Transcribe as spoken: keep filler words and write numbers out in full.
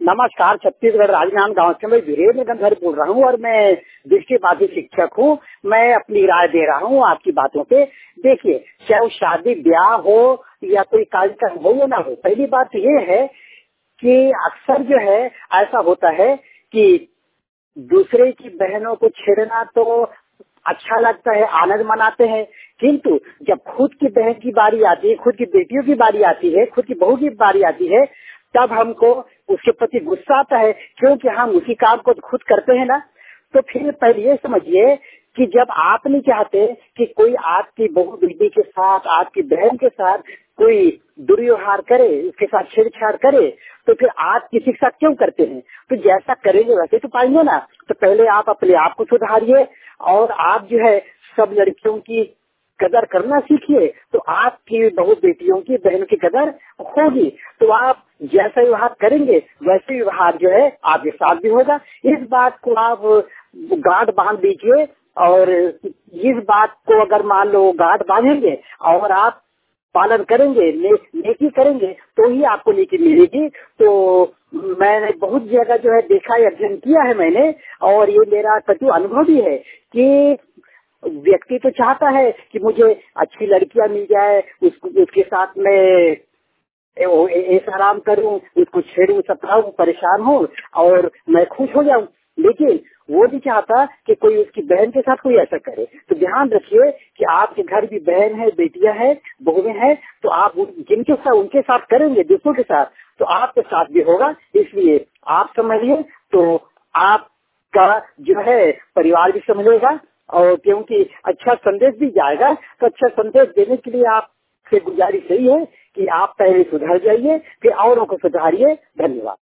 नमस्कार, छत्तीसगढ़ राजनांद गांव से मैं वीरेंद्र गंधर बोल रहा हूँ और मैं दृष्टिबाधित शिक्षक हूँ। मैं अपनी राय दे रहा हूँ आपकी बातों पे। देखिए, चाहे वो शादी ब्याह हो या कोई कार्यक्रम हो या ना हो, पहली बात ये है कि अक्सर जो है ऐसा होता है कि दूसरे की बहनों को छेड़ना तो अच्छा लगता है, आनंद मनाते हैं, किंतु जब खुद की बहन की बारी आती है, खुद की बेटियों की बारी आती है, खुद की बहू की बारी आती है, तब हमको उसके प्रति गुस्सा आता है, क्योंकि हम उसी काम को खुद करते हैं ना। तो फिर पहले ये समझिए कि जब आप नहीं चाहते कि कोई आपकी बहू बेटी के साथ, आपकी बहन के साथ कोई दुर्व्यवहार करे, उसके साथ छेड़छाड़ करे, तो फिर आप किसी के साथ क्यों करते हैं? तो जैसा करेंगे वैसे तो पाएंगे ना। तो पहले आप अपने आप को सुधारिए और आप जो है सब लड़कियों की कदर करना सीखिए, तो आपकी बहू बेटियों की, बहनों की कदर होगी। तो आप जैसा व्यवहार करेंगे वैसे व्यवहार जो है आपके साथ भी होगा। इस बात को आप गांठ बांध दीजिए, और इस बात को अगर मान लो गांठ बांधेंगे और आप पालन करेंगे, ने, नेकी करेंगे, तो ही आपको नेकी मिलेगी। तो मैंने बहुत जगह जो है देखा है, अध्ययन किया है मैंने, और ये मेरा कटु अनुभव भी है कि व्यक्ति तो चाहता है कि मुझे अच्छी लड़कियां मिल जाए, उसको उसके साथ में ऐसा आराम करूं, उसको छेड़ूं, सताऊं, परेशान हूं और मैं खुश हो जाऊं, लेकिन वो भी चाहता कि कोई उसकी बहन के साथ कोई ऐसा करे। तो ध्यान रखिए कि आपके घर भी बहन है, बेटियां हैं, बहुएं हैं, तो आप जिनके साथ उनके साथ करेंगे, दूसरों के साथ, तो आपके साथ भी होगा। इसलिए आप समझिए तो आपका जो है परिवार भी समझेगा, और क्योंकि अच्छा संदेश भी जाएगा, तो अच्छा संदेश देने के लिए आपसे गुजारिश यही है कि आप पहले सुधर जाइए, फिर औरों को सुधारिए। धन्यवाद।